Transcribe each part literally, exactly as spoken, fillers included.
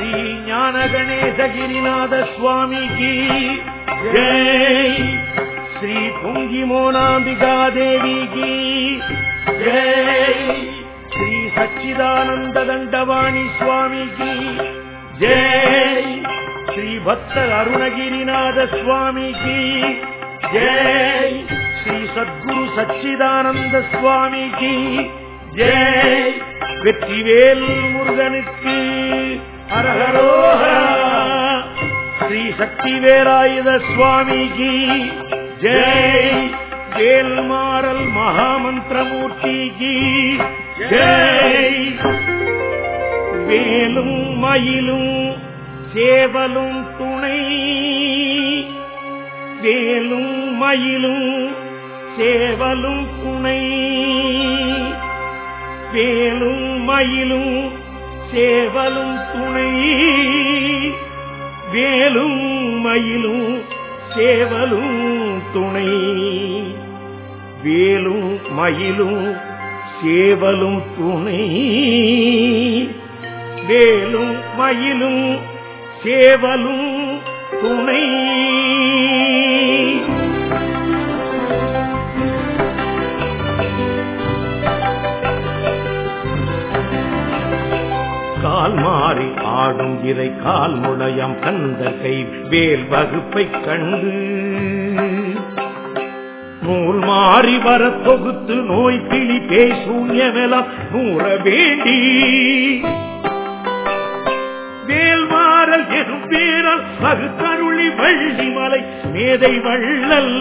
ஸ்ரீ ஞான கணேசகிரிநாத சுவாமிக்கு ஜெய். ஸ்ரீ பொங்கி மோனாம்பிகா தேவிக்கு ஜெய். ஸ்ரீ சச்சிதானந்த தண்டவாணி சுவாமிக்கு ஜெய். ஸ்ரீ பக்த அருணகிரிநாத சுவாமிக்கு ஜெய். ஸ்ரீ சத்குரு சச்சிதானந்த சுவாமிக்கு ஜெய். வெற்றிவேல் முருகனுக்கு ஹரஹரோஹரா. ஸ்ரீ சக்தி வேலாயுத சுவாமிக்கு ஜெய். வேல்மாறல் மகாமந்திரமூர்த்திக்கு ஜெய். வேலும் மயிலும் சேவலும் துணை. வேலும் மயிலும் சேவலும் துணை. வேலும் மயிலும் சேவலும் துணை. வேலும் மயிலும் சேவலும் துணை. வேலும் மயிலும் சேவலும் துணை. வேலும் மயிலும் சேவலும் துணை. கால் மாறி ஆடும் இறை கால் முளையம் கந்த கை வேல் வகுப்பை கண்டு நூல் மாறி வர தொகுத்து நோய் கிளி பேசூன்யமெல்லாம் நூற வேண்டி வேல்மாறல் எனும் பேரல் பகுத்தருளி வள்ளி மலை மேதை வள்ளல்.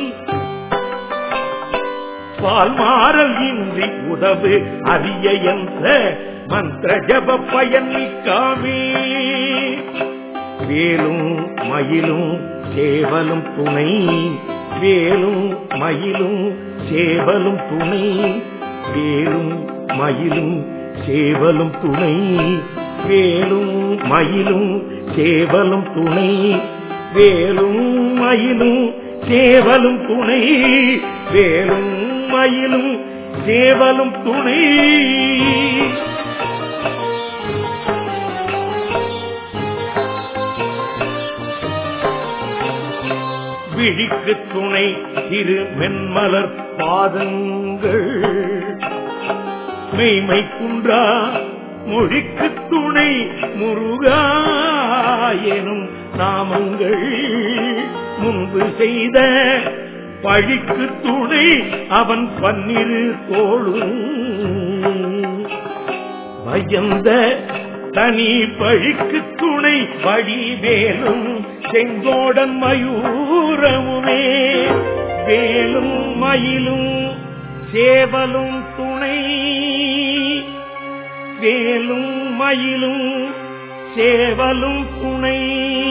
பால்மாறல் இன்றி உதவு அரிய என்ற மந்திர ஜப பயன் நிற்காமே. வேலும் மயிலும் சேவலும் துணை. வேலும் மயிலும் சேவலும் துணை. வேலும் மயிலும் சேவலும் துணை. வேலும் மயிலும் சேவலும் துணை. வேலும் மயிலும் சேவலும் துணை. வேலும் மயிலும் சேவலும் துணை. விழிக்கு துணை திரு மென்மலர் பாதங்கள். மெய்மை குன்றா மொழிக்கு துணை முருகா எனும் நாமங்கள். முன்பு செய்த பழிக்கு துணை அவன் பன்னிரு தோளும். பயந்த தனி பழிக்கு துணை வழிவேலும் செங்கோடன் மயூரமுமே. வேலும் மயிலும் சேவலும் துணை. வேலும் மயிலும் சேவலும் துணை.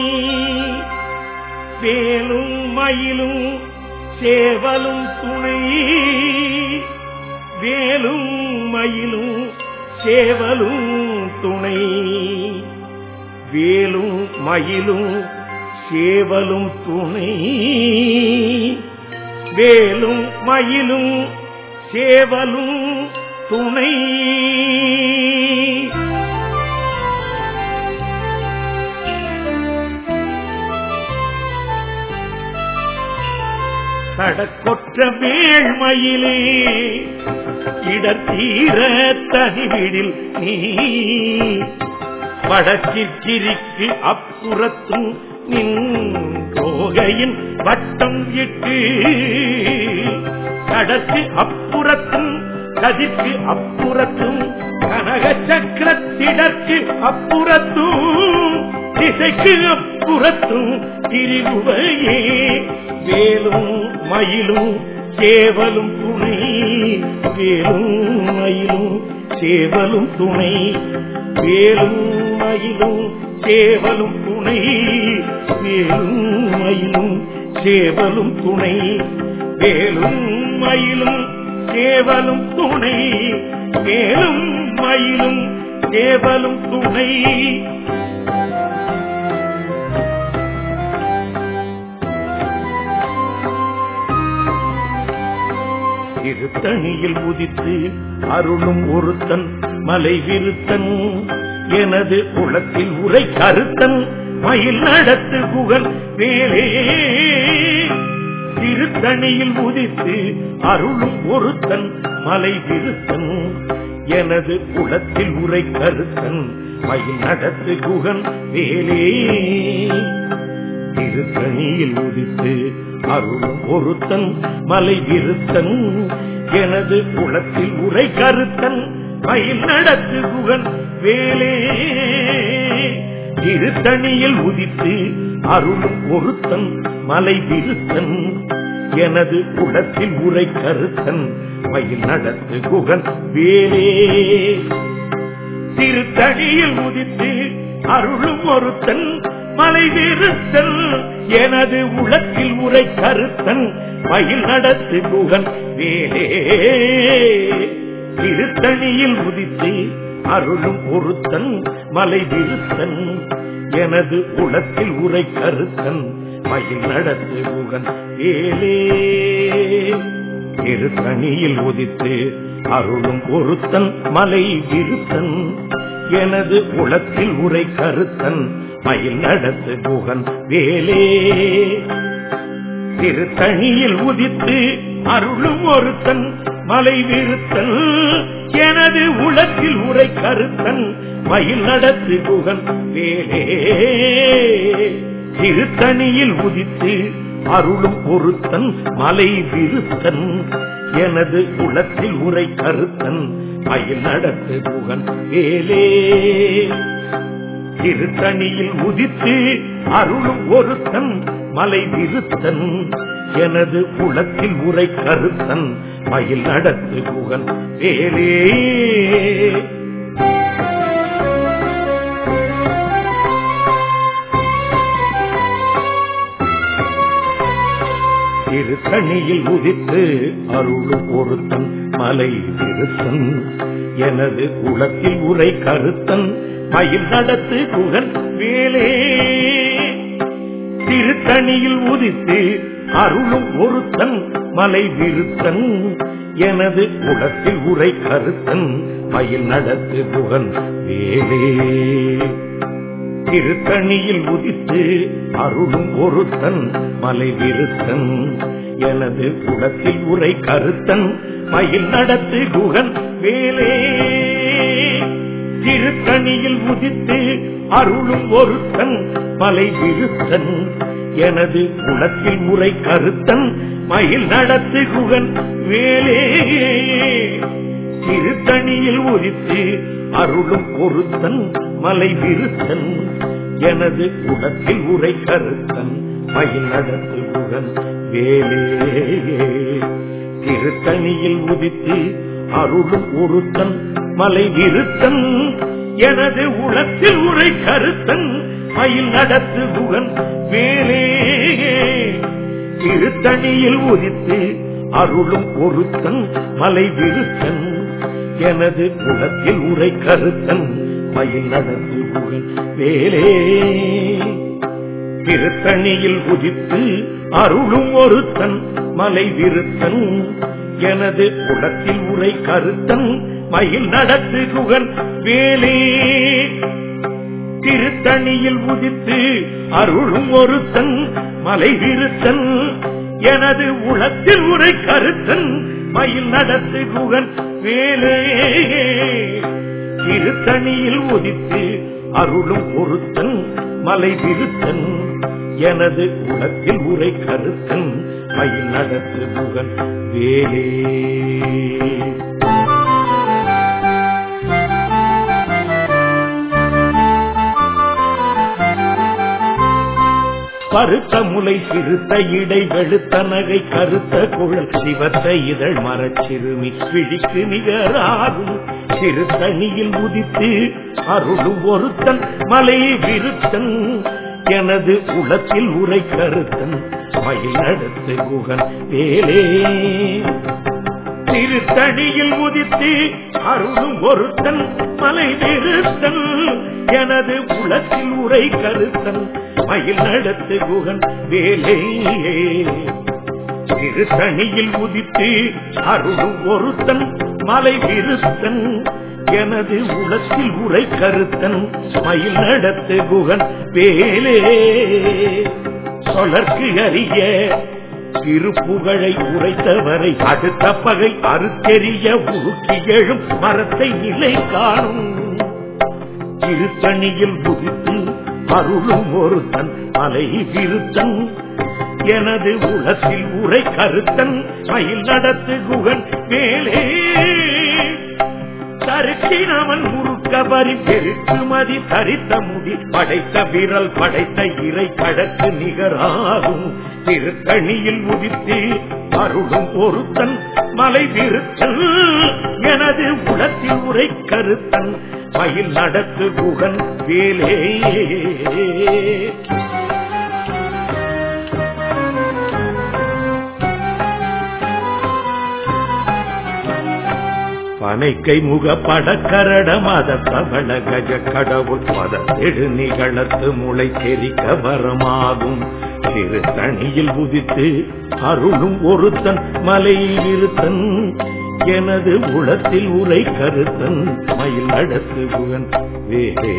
வேலும் மயிலும் சேவலும் துணை. வேலும் மயிலும் சேவலும் துணை. வேலும் மயிலும் சேவலும் துணை. வேலும் மயிலும் சேவலும் துணை. கடற்கொற்ற வேள்மயிலே இடத்தீர தனிவிடில் நீ. வடக்கிற்கு அப்புறத்தும் நின் வட்டம் இட்டு. கடற்கு அப்புறத்தும் கதிர்க்கு அப்புறத்தும் கனக சக்கரத்திடற்கு அப்புறத்தும் திசைக்கு அப்புறத்தும் திரிகுவையே. வேலும் மயிலும் சேவலும் துணை. வேலும் மயிலும் சேவலும் துணை. வேலும் மயிலும் சேவலும் துணை. வேலும் மயிலும் சேவலும் துணை. வேலும் மயிலும் சேவலும் துணை. வேலும் மயிலும் சேவலும் துணை. திருத்தணியில் உதித்து அருளும் ஒருத்தன் மலை விருத்தன். எனது குலத்தில் உரை கருத்தன் மயில் நடத்து குகன் வேலே திருத்தணியில் உதித்து அருளும் ஒருத்தன் மலை விருத்தன் எனது குலத்தில் உரை கருத்தன் மயில் நடத்து குகன் வேலே திருத்தணியில் உதித்து அருளும் ஒருத்தன் மலை விருத்தன் எனது குலத்தில் உரை கருத்தன் மயில் நடத்து குகன் வேலே திருத்தணியில் உதித்து அருளும் ஒருத்தன் மலை விருத்தன் எனது குலத்தில் உரை கருத்தன் மயில் நடத்து குகன் வேலே திருத்தணியில் உதித்து அருளும் ஒருத்தன் மலை விருத்தன் எனது உலத்தில் உரை கருத்தன் மயில் நடத்து குகன் வேலே திருத்தணியில் உதித்து அருளும் ஒருத்தன் மலை விருத்தன் எனது உலத்தில் உரை கருத்தன் மயில் நடத்து குகன் வேலே திருத்தணியில் உதித்து அருளும் ஒருத்தன் மலை விருத்தன் எனது உலத்தில் உரை கருத்தன் மயில் நடத்து குகன் வேலே திருத்தணியில் உதித்து அருளும் ஒருத்தன் மலை விருத்தன் எனது உலத்தில் உரை கருத்தன் மயில் நடத்து குகன் வேலே திருத்தணியில் உதித்து அருளும் ஒருத்தன் மலை விருத்தன் எனது உலத்தில் உரை கருத்தன் மயில் நடத்து குகன் வேலே திருத்தணியில் உதித்து அருளும் ஒருத்தன் மலை விருத்தன் எனது உலத்தில் உரை கருத்தன் மயில் நடத்து குகன் வேலே திருத்தணியில் உதித்து அருளும் ஒருத்தன் மலை விருத்தன் எனது உலத்தில் உரை கருத்தன் மயில் நடத்து குகன் வேலே திருத்தணியில் உதித்து அருளும் ஒருத்தன் மலை விருத்தன் எனது உலத்தில் உரை கருத்தன் மயில் நடத்து குகன் வேலே திருத்தணியில் உதித்து அருளும் ஒருத்தன் மலை விருத்தன் எனது உலத்தில் உரை கருத்தன் மயில் நடத்து குகன் வேலே திருத்தணியில் உதித்து அருளும் ஒருத்தன் மலை விருத்தன் எனது உலத்தில் உரை கருத்தன் மயில் நடத்து குகன் வேலே திருத்தணியில் உதித்து அருளும் ஒருத்தன் மலை விருத்தன் எனது உலத்தில் உரை கருத்தன் மயில் நடத்து குகன் வேலே திருத்தணியில் உதித்து அருளும் ஒருத்தன் மலை விருத்தன் எனது உலத்தில் உரை கருத்தன் மயில் நடத்து குகன் வேலே திருத்தணியில் உதித்து அருளும் ஒருத்தன் மலை விருத்தன் எனது உலத்தில் உரை கருத்தன் மயில் நடத்து குகன் வேலே திருத்தணியில் உதித்து அருளும் ஒருத்தன் மலை விருத்தன் எனது உலத்தில் உரை கருத்தன் மயில் நடத்து குகன் வேலே திருத்தணியில் உதித்து அருளும் ஒருத்தன் மலை விருத்தன் எனது உலத்தில் உரை கருத்தன் மயில் நடத்து குகன் வேலே திருத்தணியில் உதித்து அருளும் ஒருத்தன் மலை விருத்தன் எனது உலத்தில் உரை கருத்தன் மயில் நடத்து குகன் வேலே பருத்த முலை சிறுத்த இடை வெளுத்த நகை கருத்த குழல் சிவத்த இதழ் மரச்சிறுமி விழிக்கு நிகராகும் சிறுத்தணியில் உதித்து அருளும் ஒருத்தன் மலை விருத்தன் எனது உலத்தில் உரை கருத்தன் மயில் நடத்து குகன் வேலே திருத்தணியில் உதித்து அருளும் ஒருத்தன் மலை விருத்தன் எனது உலத்தில் உரை கருத்தன் மயில் நடத்து குகன் வேலே திருத்தணியில் உதித்து அருளும் ஒருத்தன் மலை விருத்தன் எனது உலத்தில் உரை கருத்தன் மயில் நடத்து குகன் வேலே சொலர்க்கு அறிய திருப்புகழை உரைத்தவரை அடுத்த பகை அறுத்தெறிய உருக்கி எழும் மரத்தை நிலை காணும் திருத்தணியில் புதித்து அருளும் ஒருத்தன் மலை விருத்தன் எனது உலத்தில் உரை கருத்தன் மயில் நடத்து குகன் வேலே தருக்கினவன் முறுக்கவரி பெருக்குமதி தரித்த முடி படைத்த விரல் படைத்த இறை கடக்கு நிகராகும் திருத்தணியில் உதித்து அருளும் ஒருத்தன் மலை விருத்தன் எனது உலத்தில் உரை கருத்தன் மயில் நடத்து குகன் வேலே பனைக்கை முக படக்கரட மத தவள கஜ கடவுள் பத தெடு நிகழத்து முளை தெரிக்க வரமாகும் திருத்தணியில் உதித்து அருளும் ஒருத்தன் மலை விருத்தன் எனது உளத்தில் உரை கருத்தன் மயில் நடத்து குகன் வேலே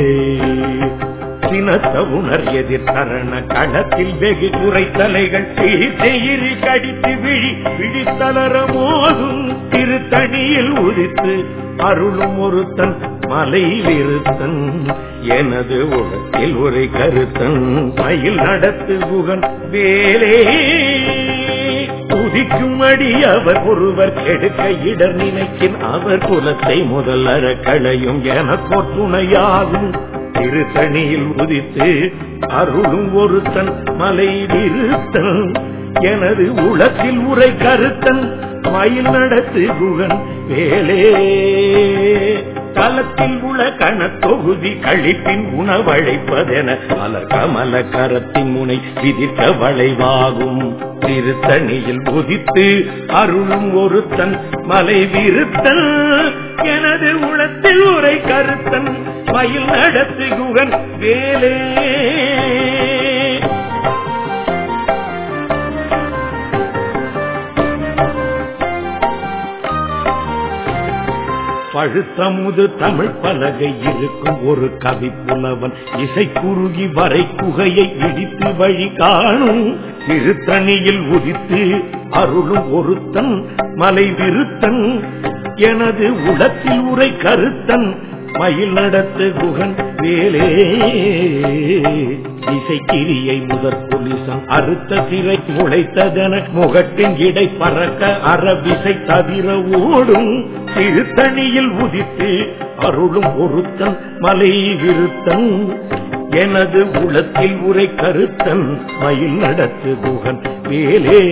சினத்த உணர் எதிர் தரண களத்தில் வெகு குறை தலைகள் செய்தி கடித்து விழி விழித்தளர மோதும் திருத்தணியில் உதித்து அருளும் ஒருத்தன் மலை விருத்தன் எனது உலத்தில் உரை கருத்தன் மயில் நடத்து குகன் வேலே உதிக்கும் அடி அவர் ஒருவர் கெடுக்க இடர் நினைக்கின் அவர் குலத்தை முதல் அற களையும் என துணையாகும் திருத்தணியில் உதித்து அருளும் ஒருத்தன் மலை விருத்தன் எனது உலத்தில் உரை கருத்தன் மயில் நடத்து குகன் வேலே தலத்தில் உள்ள கணத்தொகுதி கழிப்பின் உணவழைப்பதென மலர் கமல கரத்தின் முனை விதித்த வளைவாகும் திருத்தணியில் உதித்து அருளும் ஒருத்தன் மலை விருத்தன் எனது உளத்தில் உரை கருத்தன் மயில் நடத்து குகன் வேலே பழுத்தமுது தமிழ் பலகை இருக்கும் ஒரு கவி புலவன் இசை குறுகி வரை குகையை இடித்து வழி காணும் திருத்தணியில் உதித்து அருளும் ஒருத்தன் மலை விருத்தன் எனது உலத்தில் உரை கருத்தன் மயில் நடத்து குகன் வேலே இசைக்கிரியை முதற் புலிசம் அறுத்த சிறை முளைத்ததென முகட்டின் இடை பறக்க அறவிசை தவிர ஓடும் திருத்தணியில் உதித்து அருளும் ஒருத்தன் மலை விருத்தன் எனது உலத்தில் உரை கருத்தன் மயில் நடத்து குகன் வேலே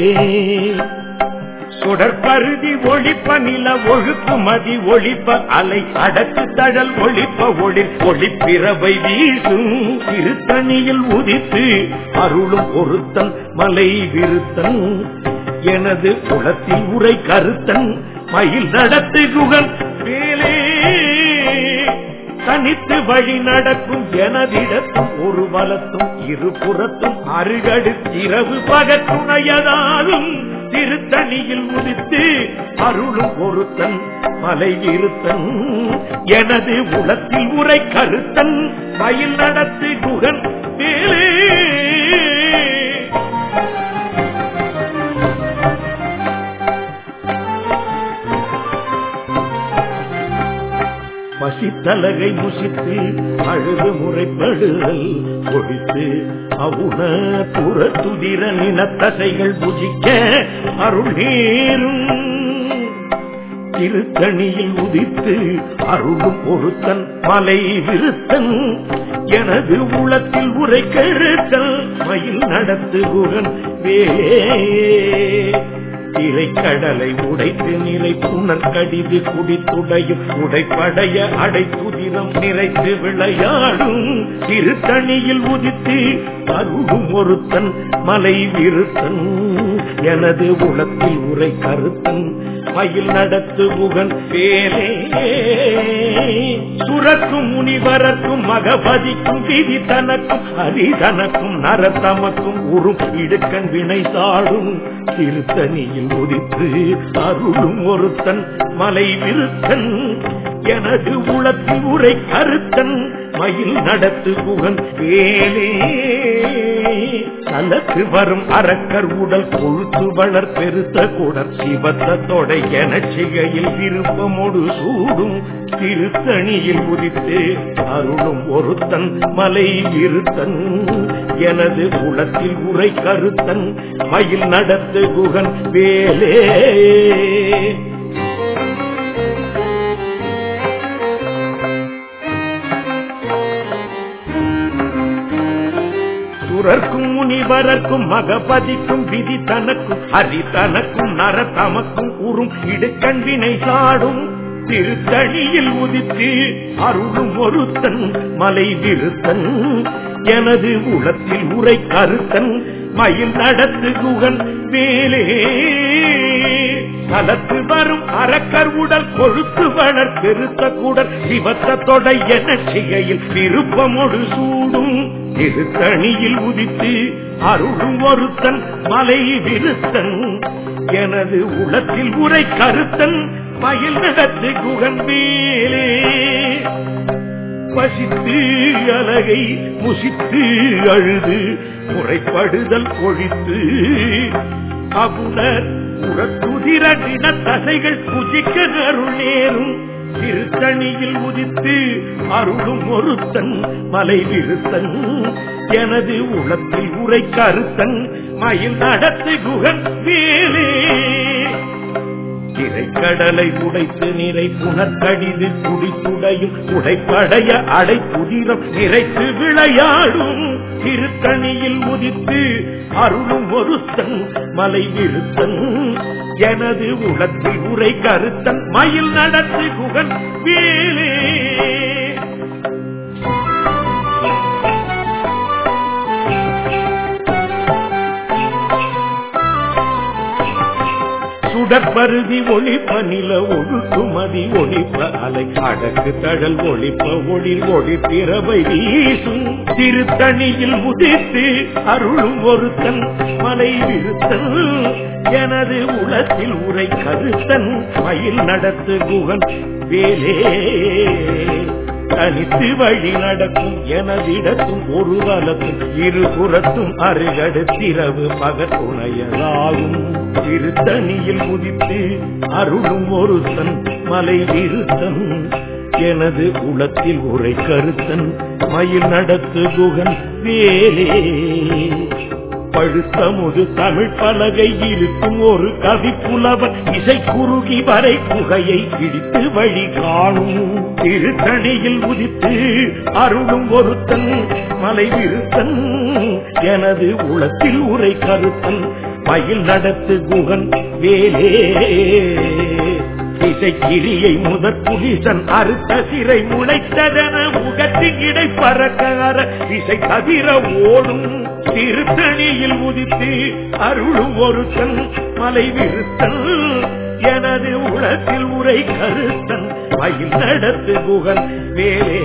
சுடற்பருதி ஒழிப்ப நில ஒழுப்பு மதி ஒழிப்ப அலை அடக்கு தழல் ஒழிப்ப ஒளிர் ஒளிப்பிறவை வீசும் திருத்தணியில் உதித்து அருளும் ஒருத்தன் மலை விருத்தன் எனது குலத்தில் உரை கருத்தன் மயில் நடத்து குகன் வேலே தனித்து வழி நடக்கும் எனதிடத்தும் ஒரு வலத்தும் இருபுறத்தும் அருகடு இரவு பகத்துணையதாலும் திருத்தணியில் உதித்து அருளும் ஒருத்தன் மலை விருத்தன் எனது உலத்தில் உரை கருத்தன் மயில் நடத்து குகன் வேலே பசித்தலகை முசித்து அழுது முறைப்படுதல் ஒழித்து அவுண புற துதிர நினத்தசைகள் புஜிக்க அருள் நேரும் திருத்தணியில் உதித்து அருளும் ஒருத்தன் மலை விருத்தன் எனது உளத்தில் உரை கருத்தல் மயில் நடத்து குகன் வேலே திரைக்கடலை உடைத்து நிறை புனர் கடிது குடித்துடையும் உடைப்படைய அடைத்துதிரம் நிறைத்து விளையாடும் திருத்தணியில் உதித்து அருளும் ஒருத்தன் மலை விருத்தன் எனது உலத்தில் உரை கருத்தன் மயில் நடத்து குகன் வேலே சுரக்கும் முனிவரக்கும் மகபதிக்கும் விதி தனக்கும் ஹரிதனக்கும் நரத்தமக்கும் உறும் இடுக்கண் வினை சாடும் திருத்தணியில் உதித்து அருளும் ஒருத்தன் மலை விருத்தன் எனது உளத்தில் உரை கருத்தன் மயில் நடத்து குகன் வேலே தலத்து வரும் அரக்கர் உடல் கொழுத்து வளர் பெருத்த குடர் சிவத்த தொடை என செய்கையில் விருப்பமோடு சூடும் திருத்தணியில் உதித்து அருளும் ஒருத்தன் மலை விருத்தன் எனது உளத்தில் உரை கருத்தன் மயில் நடத்து குகன் வேலே சுரர்க்கும் முனிவரர்க்கும் மகபதிக்கும் விதி தனக்கும் ஹரி தனக்கும் நர தமக்கும் உறும் இடுக்கண்வினை சாடும் திருத்தணியில் உதித்து அருளும் ஒருத்தன் மலை விருத்தன் எனது உளத்தில் உரை கருத்தன் மயில் நடத்து குகன் வேலே தலத்து வரும் அரக்கர் உடல் கொழுத்து வளர் பெருத்த குடர் சிவத்த தொடை என செய்கையில் விருப்பமொடு சூடும் திருத்தணியில் உதித்து அருளும் ஒருத்தன் மலை விருத்தன் எனது உளத்தில் உரை கருத்தன் மயில் நடத்து குகன் வேலே பசித்து அலகை முசித்து அழுது முறைப்படுதல் கொழித்து அகுணர் உறத்துதிர நின தசைகள் புஜிக்க அருள் நேரும் திருத்தணியில் உதித்து அருளும் ஒருத்தன் மலை விருத்தன் எனது உளத்தில் உரை கருத்தன் மயில் நடத்து குகன் வேலே திரைக்கடலை உடைத்து நிறை புனற்கடிது குடித்துடையும் உடைப்படைய அடை புதிரம் நிறைத்து விளையாடும் திருத்தணியில் உதித்து அருளும் ஒருத்தன் மலை விருத்தன் எனது உளத்தில் உரை கருத்தன் மயில் நடத்து குகன் வேலே சுடற்பருதி ஒளிப்ப நில ஒழுக்குமதி ஒளிப்ப அலை அடக்கு தழல் ஒளிப்ப ஒளிர் ஒளி பிறவை வீசும் திருத்தணியில் உதித்து அருளும் ஒருத்தன் மலை விருத்தன் எனது உளத்தில் உரை கருத்தன் மயில் நடத்து குகன் வேலே தனித்து வழி நடக்கும் எனதிடத்தும் ஒரு வலத்தும் இருபுறத்தும் அருகடுத்திரவு பகத்துணையதாகும் திருத்தணியில் உதித்து அருளும் ஒருத்தன் மலை விருத்தன் எனது உளத்தில் உரை கருத்தன் மயில் நடத்து குகன் வேலே பழுத்தமுது தமிழ் பலகை இருக்கும் ஒரு கவி புலவன் இசை குறுகி வரை குகையை இடித்து வழி காணும் திருத்தணியில் உதித்து அருளும் ஒருத்தன் மலை விருத்தன் எனது உளத்தில் உரை கருத்தன் மயில் நடத்து குகன் வேலே இசைக்கிரியை முதற் புலிசன் அறுத்த சிறை முளைத்ததென முகத்தின் இடை பறக்கார இசை தவிர ஓடும் திருத்தணியில் உதித்து அருளும் ஒருத்தன் மலை விருத்தன் எனது உளத்தில் உரை கருத்தன் மயில் நடத்து குகன் வேலே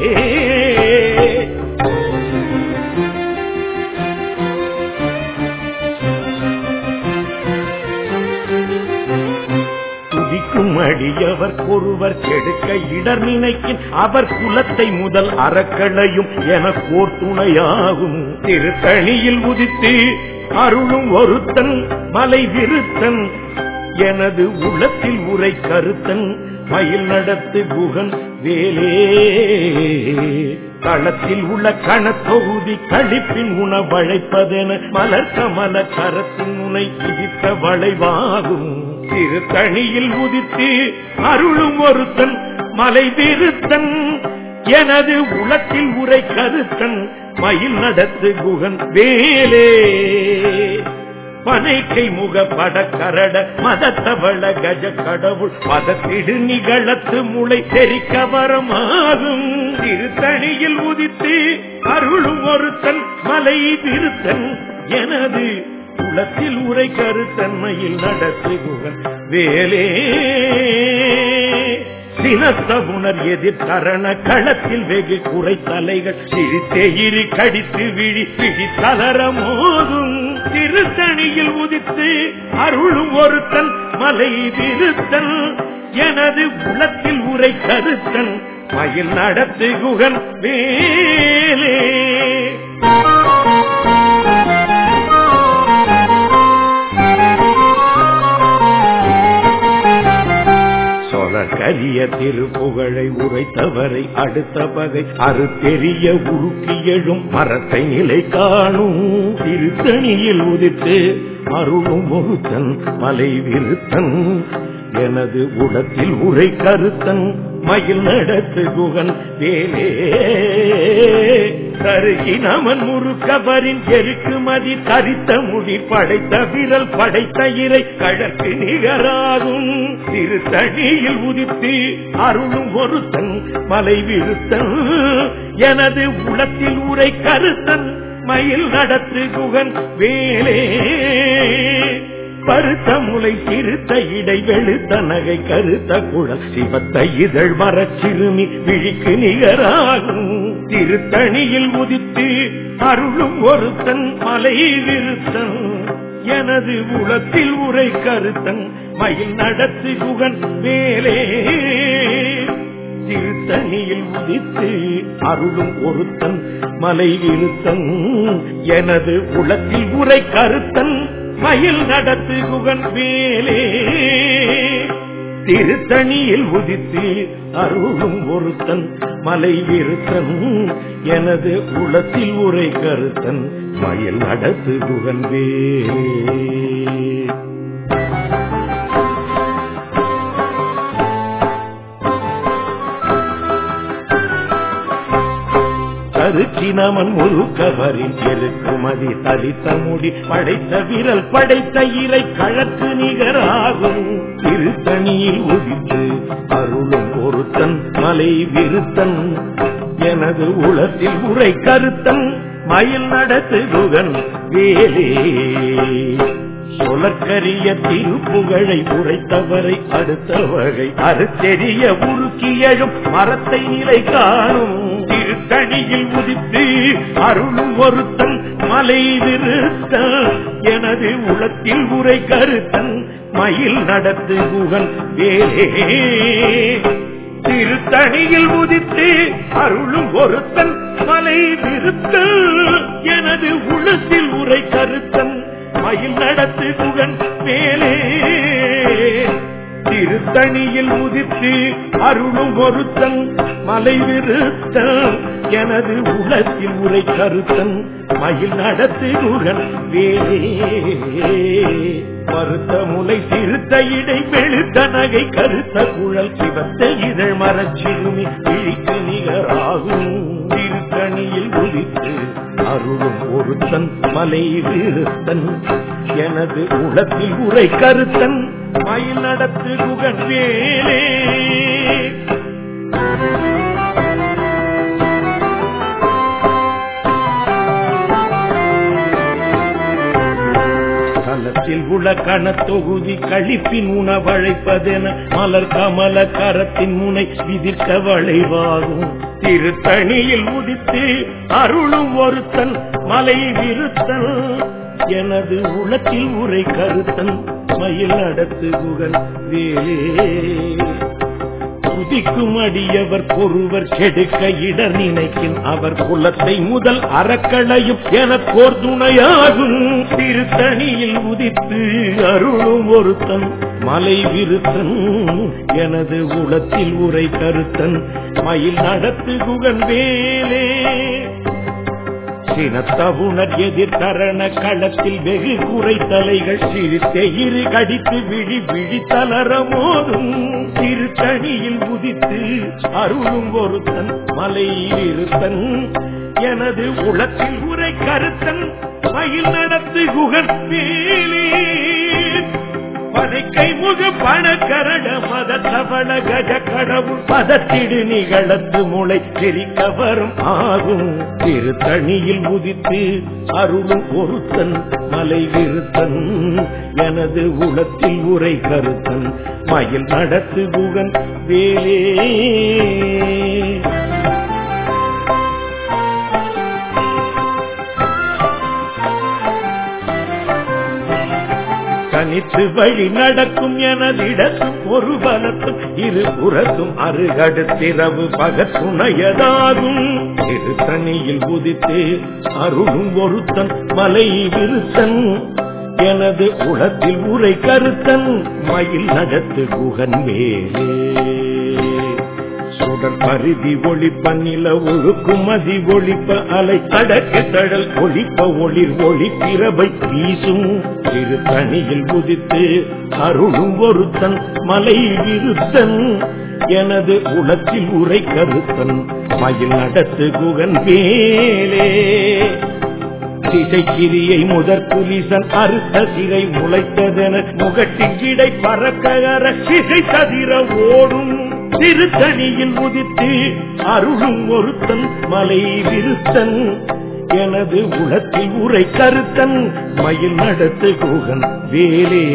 அடியவர் ஒருவர் கெடுக்க இடர் நினைக்கின் அவர் குலத்தை முதல் அறக்களையும் என போர் துணையாகும் திருத்தணியில் உதித்து அருளும் ஒருத்தன் மலை விருத்தன் எனது உளத்தில் உரை கருத்தன் மயில் நடத்து குகன் வேலே களத்தில் உள்ள கணத்தொகுதி கழிப்பின் உணவழைப்பதென மலர் கமல கரத்தின் முனை இடித்த வளைவாகும் திருத்தணியில் உதித்து அருளும் ஒருத்தன் மலை விருத்தன் எனது உளத்தில் உரை கருத்தன் மயில் நடத்து குகன் வேலே பனைக்கை முக பட கரட மதத்தவள கஜ கடவுள் பதத்திடு நிகழத்து முளை தெரிக்க வரமாகும் திருத்தணியில் உதித்து அருளும் ஒருத்தன் மலை விருத்தன் எனது உளத்தில் உரை கருத்தன்மையில் நடத்து குகன் வேலே சினத்தவுணர் எதிர் கரண களத்தில் வெகு குறை தலைகள் சிரித்தே இரு கடித்து விழி பிடி தளர மோதும் திருத்தணியில் உதித்து அருளும் ஒருத்தன் மலை விருத்தன் எனது உளத்தில் உரை கருத்தன் மயில் நடத்து குகன் வேலே. கரிய திருப்புகழை உரைத்தவரை அடுத்த பகை அறுத்தெறிய உருக்கி எழும் மரத்தை நிலை காணும் திருத்தணியில் உதித்து அருளும் ஒருத்தன் மலை விருத்தன் எனது உடத்தில் உரை கருத்தன் மயில் நடத்து குகன் வேலே. கருகி நமன் முறுக்கவரின் எருக்கு மதி தரித்த முடி படைத்த விரல் படைத்த இறை கழற்கு நிகராகும் திருத்தணியில் உதித்து அருளும் ஒருத்தன் மலை விருத்தன் எனது உளத்தில் உரை கருத்தன் மயில் நடத்து குகன் வேலே. பருத்த முலை சிறுத்த இடை வெளுத்த நகை கருத்த குழல் சிவத்த இதழ் மரச்சிறுமி விழிக்கு நிகராகும் திருத்தணியில் உதித்து அருளும் ஒருத்தன் மலை விருத்தன் எனது உளத்தில் உரை கருத்தன் மயில் நடத்து குகன் வேலே. திருத்தணியில் உதித்து அருளும் ஒருத்தன் மலை விருத்தன் எனது உளத்தில் உரை கருத்தன் மயில் நடத்து குகன் வேலே. திருத்தணியில் உதித்து அருளும் ஒருத்தன் மலை விருத்தன் எனது உளத்தில் உரை கருத்தன் மயில் நடத்து குகன் வேலே. கருச்சினமன் முறுக்கவரின் எருக்குமதி தரித்த முடி படைத்த விரல் படைத்த இறை கழக்கு நிகராகும் திருத்தணியில் உதித்து அருளும் ஒருத்தன் மலை விருத்தன் எனது உளத்தில் உரை கருத்தன் மயில் நடத்து குகன் வேலே. சொலக்கரிய திருப்புகழை உரைத்தவரை அடுத்த வகை அறுத்தெறிய உருக்கி எழும் மரத்தை நிலை காணும் திருத்தணியில் உதித்து அருளும் ஒருத்தன் மலை விருத்தன் எனது உளத்தில் உரை கருத்தன் மயில் நடத்து குகன் வேலே. திருத்தணியில் உதித்து அருளும் ஒருத்தன் மலை விருத்தன் எனது உளத்தில் உரை கருத்தன் மயில் நடத்து குகன் வேலே. திருத்தணியில் உதித்து அருளும் ஒருத்தன் மலை விருத்தன் எனது உலகில் உரை கருத்தன் மயில் நடத்து குகன் வேலே. மறுத்த முலை சிறுத்த இடை வெளுத்த நகை கருத்த குழல் சிவத்த இதழ் மரச்சிறுமி விழிக்கு நிகராகும் திருத்தணியில் உதித்து அருளும் ஒருத்தன் மலை விருத்தன் எனது உளத்தில் உரை கருத்தன் மயில் நடத்து குகன் வேலே. கலத்தில் உள்ள கணத்தொகுதி கழிப்பின் உணவழைப்பதென மலர் கமல கரத்தின் முனை விதிர்க்க வளைவாகும் திருத்தணியில் உதித்து அருளும் ஒருத்தன் மலை விருத்தன் எனது உளத்தில் உரை கருத்தன் மயில் நடத்து குகன் வேலே. குதிக்கும் அடியவர் பொறுவர் கெடுக்க இடர் நினைக்கின் அவர் குலத்தை முதல் அறக்களையும் எனக்கோர் துணையாகும் திருத்தணியில் உதித்து அருளும் ஒருத்தன் மலை விருத்தன் எனது உளத்தில் உரை கருத்தன் மயில் நடத்து குகன் வேலே. சினத்தவுணர் எதிர் தரண களத்தில் வெகு குறை தலைகள் சிரித்தே இரு கடித்து விழி விழி தளர மோதும் திருத்தணியில் உதித்து அருளும் ஒருத்தன் மலை விருத்தன் எனது உளத்தில் உரை கருத்தன் மயில் நடத்து குகன் வேலே. பதைக்கை முக பணக்கரட மத தவள கஜ கடவுள் பதத்திடு நிகழத்து முளை தெரிக்க வரும் ஆகும் திருத்தணியில் உதித்து அருளும் ஒருத்தன் மலை விருத்தன் எனது உளத்தில் உரை கருத்தன் மயில் நடத்து குகன் வேலே. தனித்து வழி நடக்கும் எனதிடத்தும் ஒரு பலத்தும் இரு புறத்தும் அருகடுத்திரவு பகத்துணையதாகும் திருத்தணியில் உதித்து அருளும் ஒருத்தன் மலை விருத்தன் எனது உளத்தில் உரை கருத்தன் மயில் நடத்து குகன் வேலே சுடர் பருதி ஒளிப்ப நில ஒழுக்கும் மதி ஒளிப்ப அலை தடக்கு தடல் ஒளிப்ப ஒளிர் ஒளி பிறவை வீசும் திருத்தணியில் உதித்து அருளும் ஒருத்தன் மலை விருத்தன் எனது உளத்தில் உரை கருத்தன் மயில் நடத்து குகன் வேலே திசைக்கிரியை முதற் புலிசன் அறுத்த சிறை முளைத்ததென முகட்டின் கிடை பறக்கர சிசை தவிர ஓடும் திருத்தணியில் உதித்து அருளும் ஒருத்தன் மலை விருத்தன் எனது உளத்தில் உரை கருத்தன் மயில் நடத்து குகன் வேலே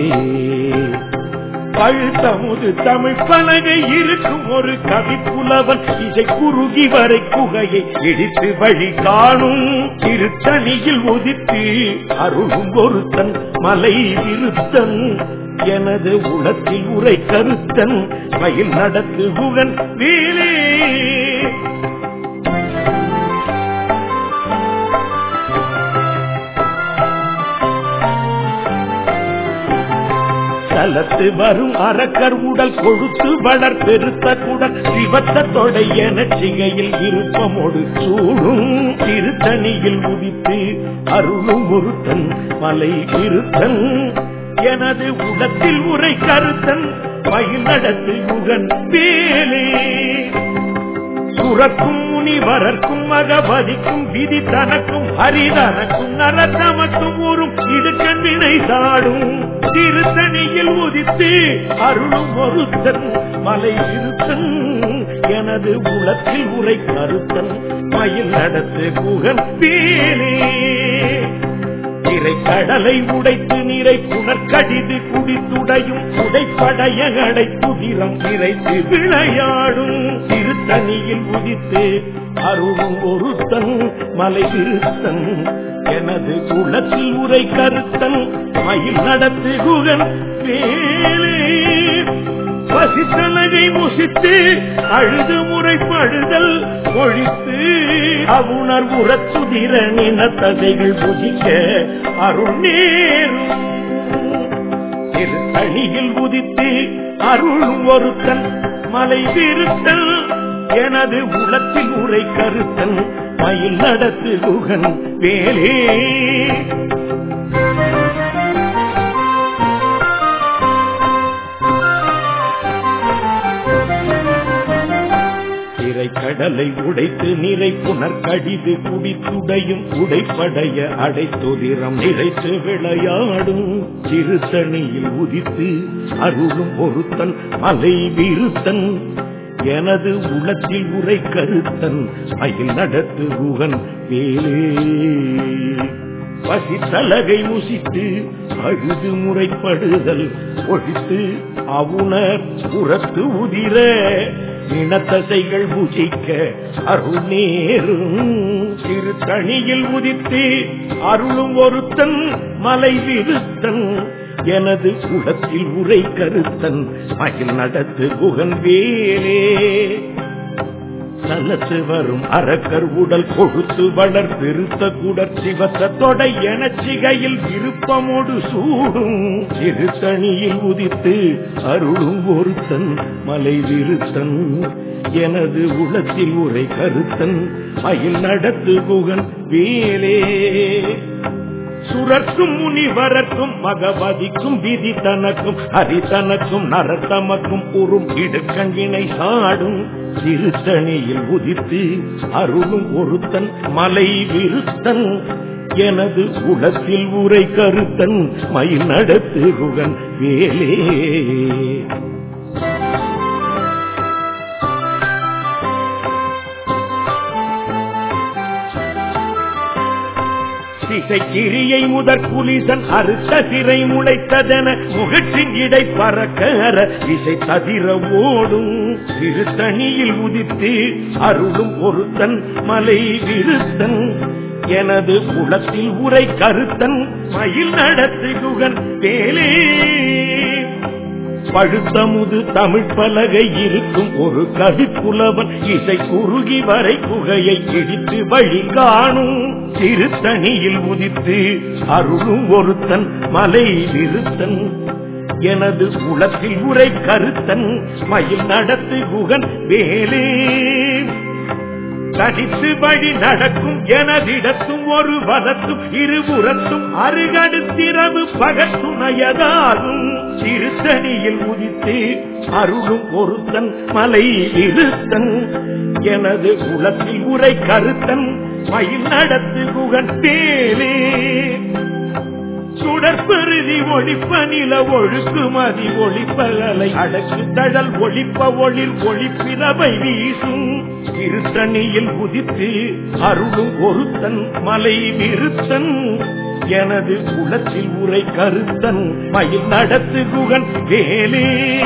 பழுத்தமுது தமிழ் பலகை இருக்கும் ஒரு கவி புலவன் இசை குறுகி வரை குகையை இடித்து வழி காணும் திருத்தணியில் உதித்து அருளும் ஒருத்தன் மலை விருத்தன் எனது உளத்தில் உரை கருத்தன் மயில் நடத்து குகன் வேலே தலத்து வரும் அரக்கர் உடல் கொழுத்து வளர் பெருத்த குடல் சிவத்த தொடை என சிகையில் இருப்பமோடு சூடும் திருத்தணியில் உதித்து அருளும் ஒருத்தன் மலை விருத்தன் எனது உடத்தில் உரை கருத்தன் மயில் நடத்து குகன் வேலே சுரக்கும் முனிவரர்க்கும் மகபதிக்கும் விதி தனக்கும் ஹரிதனக்கும் நரத்தமக்கும் ஊரும் இடுக்கண் வினை சாடும் திருத்தணியில் உதித்து அருளும் ஒருத்தன் மலை விருத்தன் எனது உளத்தில் உரை கருத்தன் மயில் நடத்து குகன் வேலே திரை கடலை உடைத்து நீரை புனற்கடிது குடித்துடையும் உடைப்படைய கடை குதிரம் இறைத்து விளையாடும் திருத்தணியில் உதித்து அருளும் ஒருத்தன் மலை விருத்தன் எனது உளத்தில் உரை கருத்தன் மயில் நடத்து குகன் வேலே பசித்தலகை முசித்து அழுது முறைப்படுதல் ஒழித்து அவுணர் உரத்துதிர நினத்ததைகள் புதிக்க அருள் நேரும் திருத்தணியில் உதித்து அருளும் ஒருத்தன் மலை விருத்தன் எனது உளத்தில் உரை கருத்தன் மயில் நடத்து குகன் வேலே கடலை உடைத்து நீரை புனற்கடிது குடித்துடையும் உடைப்படைய அடைத்தொதிரம் நிறைத்து விளையாடும் திருத்தணியில் உதித்து அருளும் ஒருத்தன் மலை விருத்தன் எனது உளத்தில் உரை கருத்தன் மயில் நடத்து குகன் வேலே பசித்தலகை முசித்து அழுது முறைப்படுதல் ஒழித்து அவுணர் புறத்து உதிர இனத்தசைகள் பூஜிக்க அருள் நேரும் திருத்தணியில் உதித்து அருளும் ஒருத்தன் மலை விருத்தன் எனது உலத்தில் உரை கருத்தன் மயில் நடத்து குகன் வேலே தலத்து வரும் அரக்கர் உடல் கொழுத்து வளர் பெருத்த குடற் சிவத்த தொடை என சிகையில் விருப்பமோடு சூடும் திருத்தணியில் உதித்து அருளும் ஒருத்தன் மலை விருத்தன் எனது உளத்தில் உரை கருத்தன் மயில் நடத்து குகன் வேலே சுரக்கும் முனிவரக்கும் மகவதிக்கும் விதி தனக்கும் ஹரிதனக்கும் நரத்தமக்கும் உறும் இடுக்கண்வினை சாடும் திருத்தணியில் உதித்து அருளும் ஒருத்தன் மலை விருத்தன் எனது உளத்தில் உரை கருத்தன் மயில் நடத்து குகன் வேலே திசைக்கிரியை முதற் புலிசன் அறுத்த சிறை முளைத்ததென முகற்றின் இடை பறக்கற இசை தவிர ஓடும் திருத்தணியில் உதித்து அருளும் ஒருத்தன் மலை விருத்தன் எனது குலத்தில் உரை கருத்தன் மயில் நடத்து குகன் வேலே பழுத்தமுது தமிழ் பலகை இருக்கும் ஒரு கவிப்புலவன் இசை குறுகி வரை குகையை இடித்து வழி காணும் திருத்தணியில் உதித்து அருளும் ஒருத்தன் மலை விருத்தன் எனது குலத்தில் உரை கருத்தன் மயில் நடத்து குகன் வேலே தனித்து வழி நடக்கும் எனதிடத்தும் ஒரு வதத்தும் இருபுறத்தும் அருகடுத்திரவு பகத்துணையதாகும் திருத்தணியில் உதித்து அருளும் ஒருத்தன் மலை இருத்தன் எனது குலத்தில் உரை கருத்தன் மயில் நடத்து குகன் வேலே சுடற்பெருதி ஒளிப்ப நில ஒழுக்கு மதி ஒளிப்பகலை அடக்கு தழல் ஒளிப்ப ஒளில் ஒளிப்பிரவை வீசும் திருத்தணியில் உதித்து அருளும் ஒருத்தன் மலை விருத்தன் எனது குலத்தில் உரை கருத்தன் மயில் நடத்து குகன் வேலே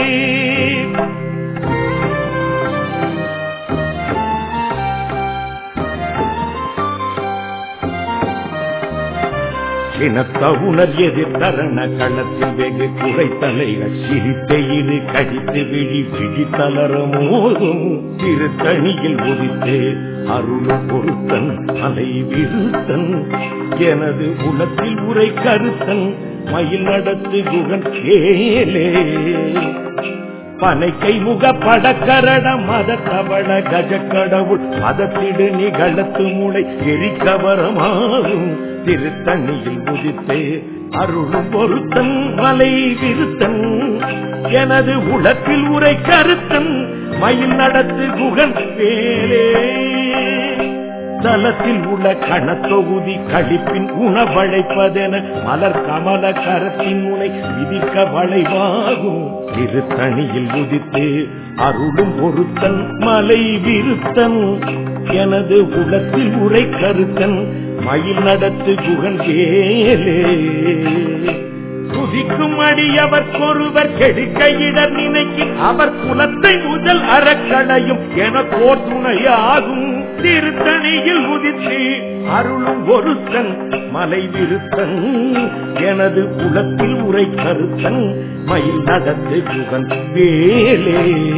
சினத்த உணர் எதிர் தரண களத்தில் வெகு குறை தலைகள் சிரித்த இரு கடித்து விழி விழி தளர மோதும் திருத்தணியில் உதித்து அருளும் பொருத்தன் அலை விருத்தன் எனது குலத்தில் உரை கருத்தன் மயில் நடத்து குகன் கேலே பனைக்கை முக படக்கரட மத தவள கஜ கடவுள் மதத்திடு நிகழத்து முளை எரிக்கவரமாகும் திருத்தணியில் உதித்து அருளும் பொருத்தன் மலை விருத்தன் எனது உலத்தில் உரை கருத்தன் மயில் நடத்து குகன் வேலே தலத்தில் உள்ள கணத்தொகுதி கழிப்பின் உணவழைப்பதென மலர் கமல கரத்தின் முனை விதிக்க வளைவாகும் திருத்தணியில் உதித்து அருளும் பொருத்தன் மலை விருத்தன் எனது உலத்தில் உரை கருத்தன் மயில் நடத்து குகன் வேலே துதிக்கும் அடியவர் ஒருவர் கெடுக்க இடர் நினைக்கி அவர் குலத்தை முதல் அறக்கடையும் என போர் துணையாகும் திருத்தணியில் உதித்து அருளும் ஒருத்தன் மலை விருத்தன் எனது குலத்தில் உரை கருத்தன் மயில் நடத்து குகன் வேலே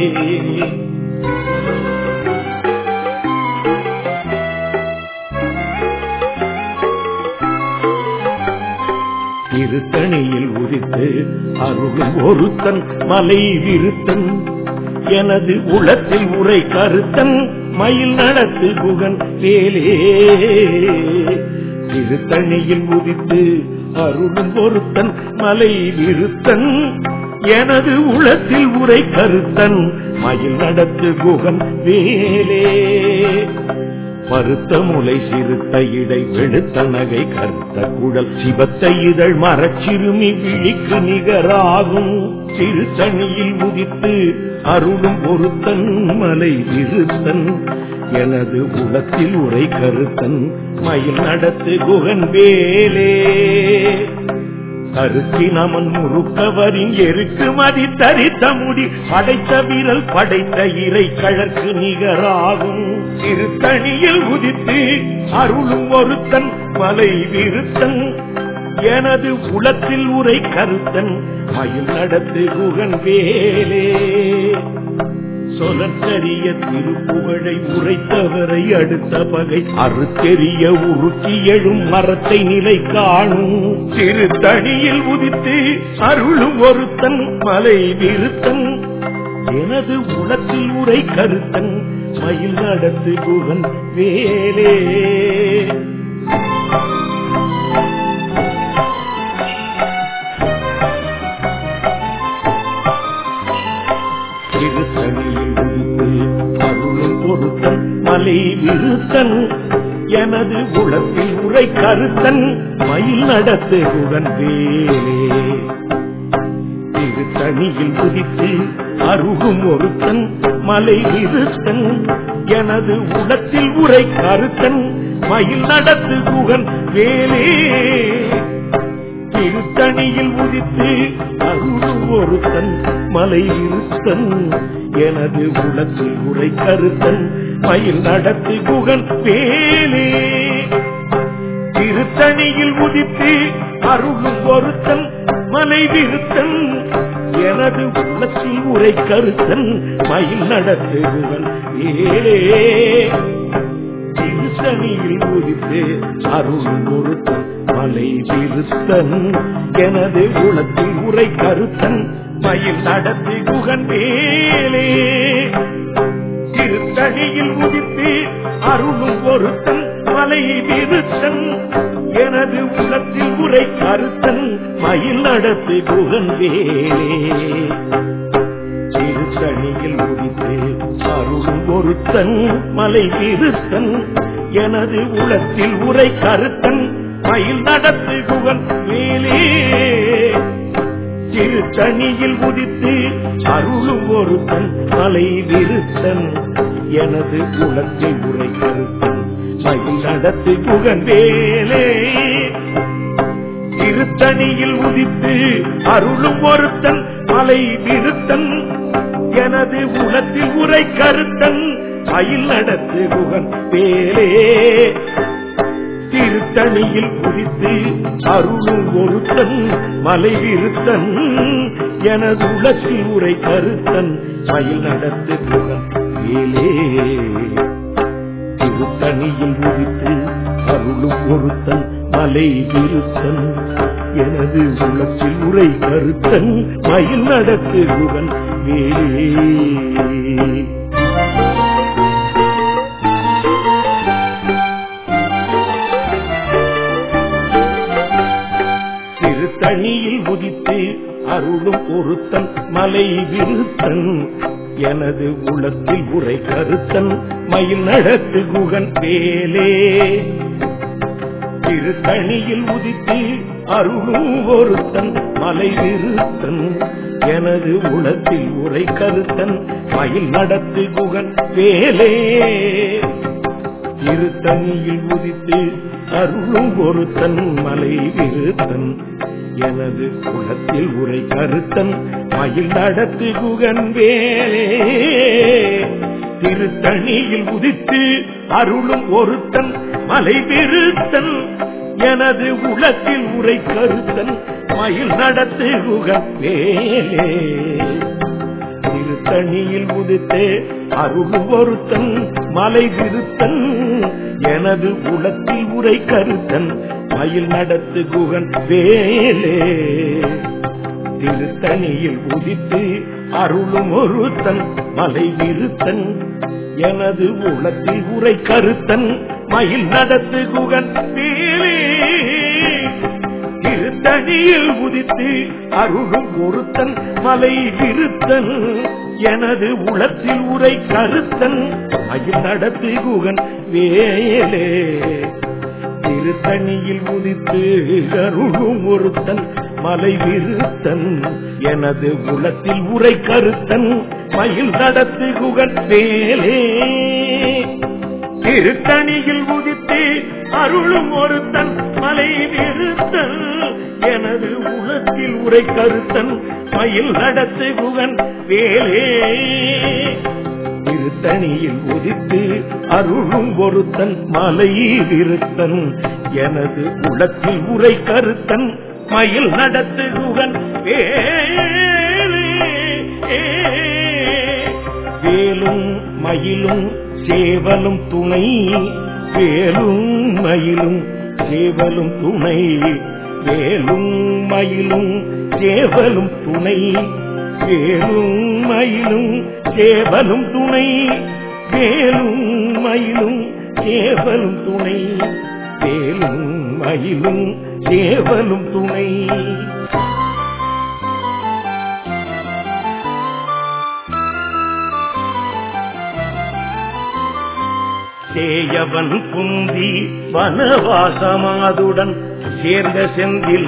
திருத்தணியில் உதித்து அருளும் ஒருத்தன் மலை விருத்தன் எனது உலத்தில் உரை கருத்தன் மயில் நடத்து குகன் வேலே திருத்தணியில் உதித்து அருளும் ஒருத்தன் மலை விருத்தன் எனது உலத்தில் உரை கருத்தன் மயில் நடத்து குகன் வேலே பருத்த முலை சிறுத்த இடை வெளுத்த நகை கருத்த குழல் சிவத்த இதழ் மரச்சிறுமி விழிக்கு நிகராகும் திருத்தணியில் உதித்து அருளும் ஒருத்தன் மலை விருத்தன் எனது உலத்தில் உரை கருத்தன் மயில் நடத்து குகன் வேலே கருத்தினமன் முறுக்கவரின் எருக்கு மதி தரித்த முடி படைத்த விரல் படைத்த இறை கழற்கு நிகராகும் திருத்தணியில் உதித்து அருளும் ஒருத்தன் மலை விருத்தன் எனது உலத்தில் உரை கருத்தன் மயில் நடத்து குகன் வேலே சொலத்தெரிய திருப்புகழை உரைத்தவரை அடுத்த பகை அறுத்தெறிய உருக்கி எழும் மரத்தை நிலை காணும் திருத்தணியில் உதித்து அருளும் ஒருத்தன் மலை விருத்தன் எனது உலத்தில் உரை கருத்தன் மயில் நடத்து குகன் வேலே அருளும் பொருத்தன் மலை விருத்தன் எனது உலத்தில் உரை கருத்தன் மயில் நடத்து குகன் வேலே திருத்தணியில் உதித்து அருளும் ஒருத்தன் மலை விருத்தன் எனது உலத்தில் உரை கருத்தன் மயில் நடத்து குகன் வேலே திருத்தணியில் உதித்து அருளும் ஒருத்தன் மலை விருத்தன் எனது உலத்தில் உரை கருத்தன் மயில் நடத்து குகன் வேலே திருத்தணியில் உதித்து அருளும் ஒருத்தன் மலை விருத்தன் எனது உள்ளத்தில் உரை கருத்தன் மயில் நடத்துவன் ஏழே. திருத்தணியில் உதித்து அருளும் ஒருத்தன் மலை விருத்தன் எனது உள்ளத்தில் உரை கருத்தன் மயில் நடத்தி குகன் வேலே. திருத்தணியில் உதித்து அருளும் ஒருத்தன் மலை விருத்தன் எனது உள்ளத்தில் உரை கருத்தன் மயில் நடத்தி குகன் வேலே. திருத்தணியில் உதித்து அருளும் ஒருத்தன் மலை விருத்தன் எனது உள்ளத்தில் உரை கருத்தன் மயில் நடத்தி குகன் வேலே. திருத்தணியில் உதித்து அருளும் ஒருத்தன் மலை விருத்தன் எனது உள்ளத்தில் உரை கருத்தன் மயில் நடத்தி குகன் வேலே. திருத்தணியில் உதித்து அருளும் ஒருத்தன் மலை விருத்தன் எனது உள்ளத்தில் உரை கருத்தன் மயில் நடத்தி குகன் வேலே. திருத்தணியில் உதித்து அருளும் ஒருத்தன் மலை விருத்தன் எனது உள்ளத்தில் உரை கருத்தன் மயில் நடத்தி குகன் வேலே. திருத்தணியில் உதித்து அருளும் ஒருத்தன் மலை விருத்தன் எனது உள்ளத்தில் உரை கருத்தன் மயில் நடத்தி குகன் வேலே. திருத்தணியில் உதித்து அருளும் ஒருத்தன் மலை விருத்தன் எனது உள்ளத்தில் உரை கருத்தன் மயில் நடத்து குகன் வேலே. திருத்தணியில் உதித்து அருளும் ஒருத்தன் மலை விருத்தன் எனது உள்ளத்தில் உரை கருத்தன் மயில் நடத்து குகன் வேலே. திருத்தணியில் உதித்து அருளும் ஒருத்தன் மலை விருத்தன் எனது குலத்தில் உரை கருத்தன் மயில் நடத்து குகன் வேலே. திருத்தணியில் உதித்து அருளும் ஒருத்தன் மலை விருத்தன் எனது உலத்தில் உரை கருத்தன் மயில் நடத்து குகன் வேலே. திருத்தணியில் உதித்து அருளும் ஒருத்தன் மலை விருத்தன் எனது உலத்தில் உரை கருத்தன் மயில் நடத்து குகன் வேலே. திருத்தணியில் உதித்து அருளும் ஒருத்தன் மலை விருத்தன் எனது உலத்தில் உரை கருத்தன் மயில் நடத்து குகன் வேலே. திருத்தணியில் உதித்து அருளும் ஒருத்தன் மலை விருத்தன் எனது உலத்தில் உரை கருத்தன் மயில் நடத்து குகன் வேலே. திருத்தணியில் உதித்து அருளும் ஒருத்தன் மலை விருத்தன் எனது உலத்தில் உரை கருத்தன் மயில் நடத்து குகன் வேலே. திருத்தணியில் உதித்து அருளும் ஒருத்தன் மலை விருத்தன் எனது உலத்தில் உரை கருத்தன் மயில் நடத்து குகன் வேலே. திருத்தணியில் உதித்து அருளும் ஒருத்தன் மலை விருத்தன் எனது உலத்தில் உரை கருத்தன் மயில் நடத்து குகன் வேலே. வேலும் மயிலும் சேவலும் துணை வேலும் மயிலும் சேவலும் துணை வேலும் மயிலும் சேவலும் துணை வேலும் மயிலும் சேவலும் துணை வேலும் மயிலும் சேவலும் துணை வேலும் மயிலும் சேவலும் துணை. சேயவன் குந்தி வனவாசமாதுடன் சேர்ந்த செந்தில்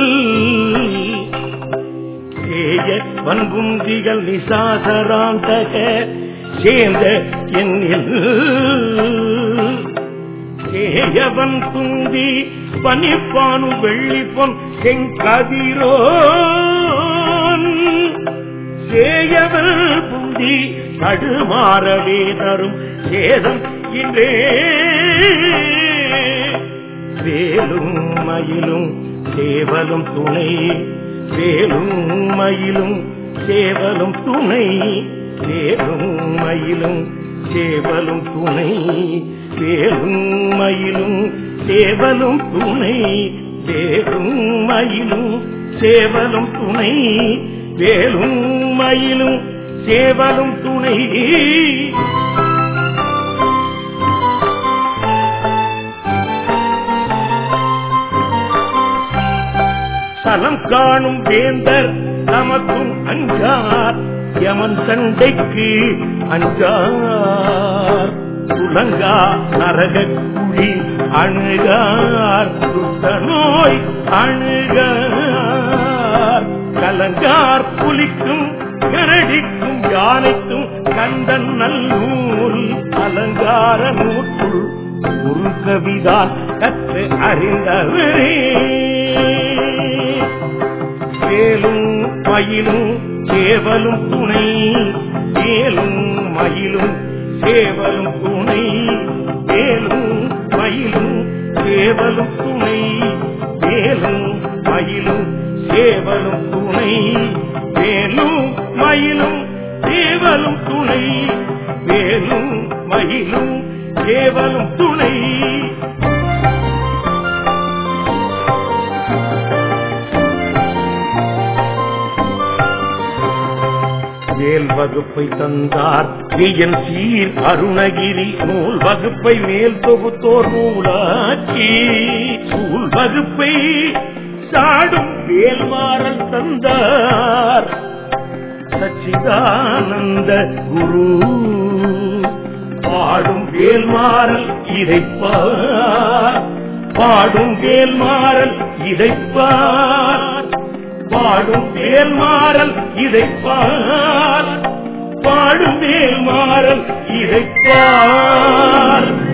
சேய வன்புந்திகள் நிசாசராந்தக சேர்ந்த எண்ணில் சேயவன் குந்தி பனிப்பானு வெள்ளிப்பொன் செங்கதிரோ சேயவன் புந்தி தடுமாறவே தரும் சேதம் இன்றே வேலும் மயிலும் சேவலும் துணை வேலும் மயிலும் சேவலும் துணை வேலும் மயிலும் சேவலும் துணை வேலும் மயிலும் சேவலும் துணை வேலும் மயிலும் சேவலும் துணை வேலும் மயிலும் சேவலும் துணை சலம் காணும் வேந்தர் நமக்கும் அஞ்சார் யமன் சண்டைக்கு அஞ்சார் துலங்கா நரக குழி அணுகார் சுத்த நோய் அணுகார் கலங்கார் புலிக்கும் கரடிக்கும் யானைக்கும் கந்தன் நல்லூர் அலங்கார நூற்றுள் ஒரு கவிதான் கற்று அறிந்தவரே வேலும் மயிலும் சேவலும் துணை வேலும் மயிலும் சேவலும் துணை வேலும் மயிலும் சேவலும் துணை வேலும் மயிலும் சேவலும் துணை வேலும் மயிலும் சேவலும் துணை வேலும் மயிலும் சேவலும் துணை மேல் வகுப்பை தந்தார் வியன் சீர் அருணகிரி நூல் வகுப்பை மேல் தொகுத்தோர் நூலாட்சி சூழ் வகுப்பை சாடும் வேல்மாறல் தந்தார் சச்சிதானந்த குரு பாடும் வேல்மாறல் இதைப்பார் பாடும் வேல்மாறல் இதைப்பார் பாடும் வேல்மாறல் இதைப்பார் பாடும் வேல்மாறல் இதைப்பார்